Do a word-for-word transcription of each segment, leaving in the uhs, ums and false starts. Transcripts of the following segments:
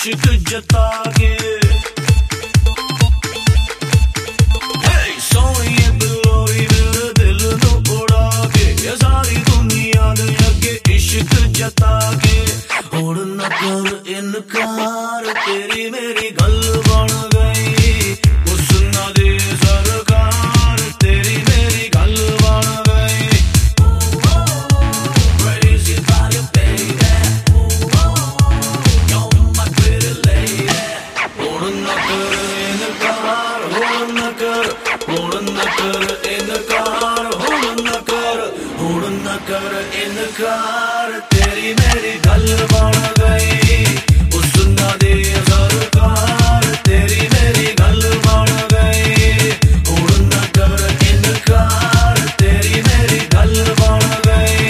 इश्क जता के सोनिए बिलोरी मेरे दिल तो उड़ा के सारी दुनिया दे अगे इश्क जता के और न कर इनकार तेरी मेरी गल बन गई उस ना दे सरकार तेरी मेरी गल बन गई crazy about you baby you're my pretty lady और न कर इनकार और न कर और न कर इनकार और न कर और न कर इनकार तेरी मेरी गल बन गई उस ना दे सरकार तेरी मेरी गल बन गई और न कर इनकार तेरी मेरी गल बन गई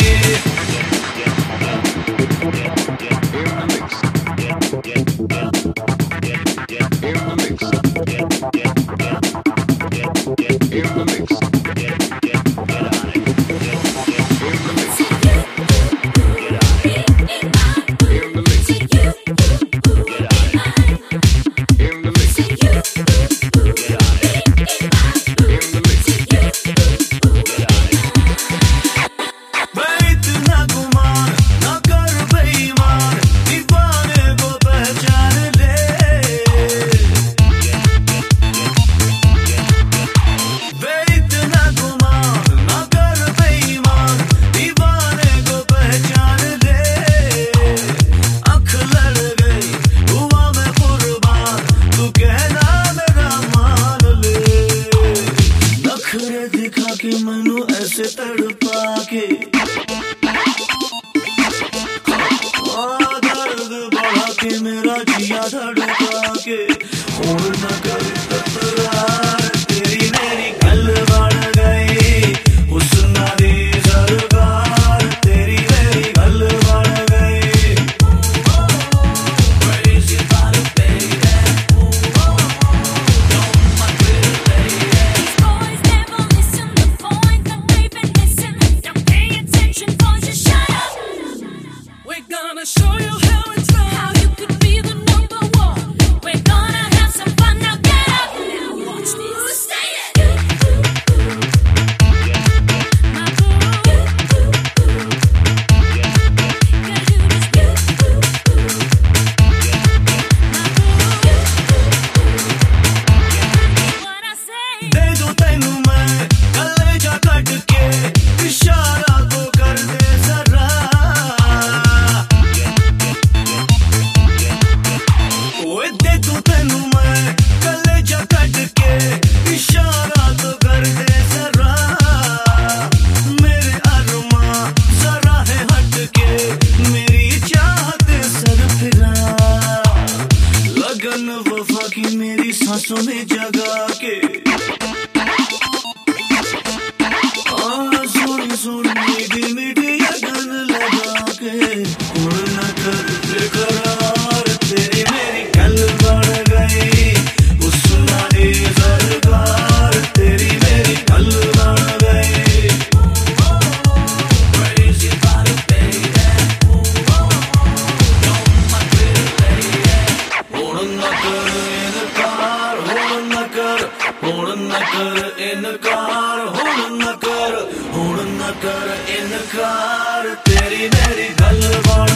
दिखा के मनु ऐसे तड़पा के दर्द बढ़ा के मेरा जिया धड़का के और न कर तकरार तेरी मेरी गल बन गई उस ना दे सरकार तेरी मेरी गल बन गई crazy about you baby show you how it's done. How you could be the number one. We're gonna have some fun now. Get up. Now watch this. Say it. My girl. Girl, you just good. My girl. What I say. दे दो तेनू मैं कलेजा cut के इशारा तो कर दे जरा दे दो तेनू मैं कलेजा कट के इशारा तो कर दे जरा मेरे अरमा जरा है हट के मेरी चाहत सर फिरा लगन वफा की मेरी सांसों में जगा के सोनी सोनी मीठी मीठी लगन लगा के और न कर बेकरार तेरी मेरी गल बन गई उस ना दे सरकार तेरी मेरी गल बन गई crazy about you baby you're my pretty lady और न कर इनकार और न कर और न कर इनकार और न कर और न कर इनकार तेरी मेरी गल बन